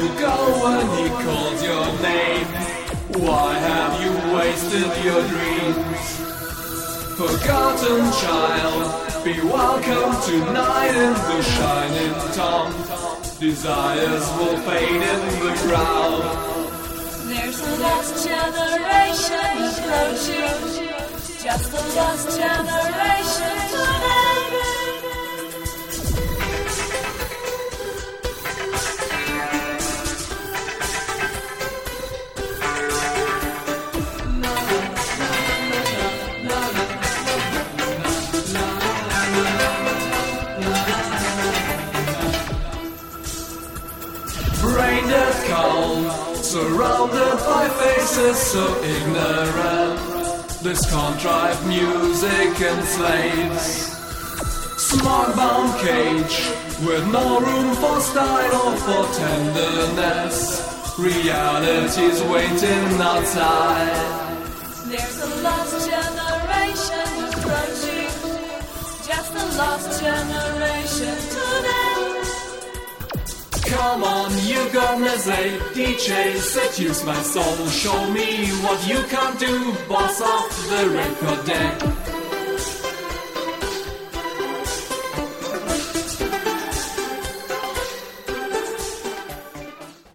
you go when he called your name? Why have you wasted your dreams? Forgotten child, be welcome tonight in the shining tomb. Desires will fade in the crowd. There's a lost generation approaching, just a lost generation today. Brain dead calm, surrounded by faces so ignorant. This contrived music enslaves. Smog-bound cage, with no room for style or for tenderness. Reality's waiting outside. There's a lost generation approaching, just a lost generation today. Come on, you gonna say, DJ, seduce my soul. Show me what you can do, boss of the record deck.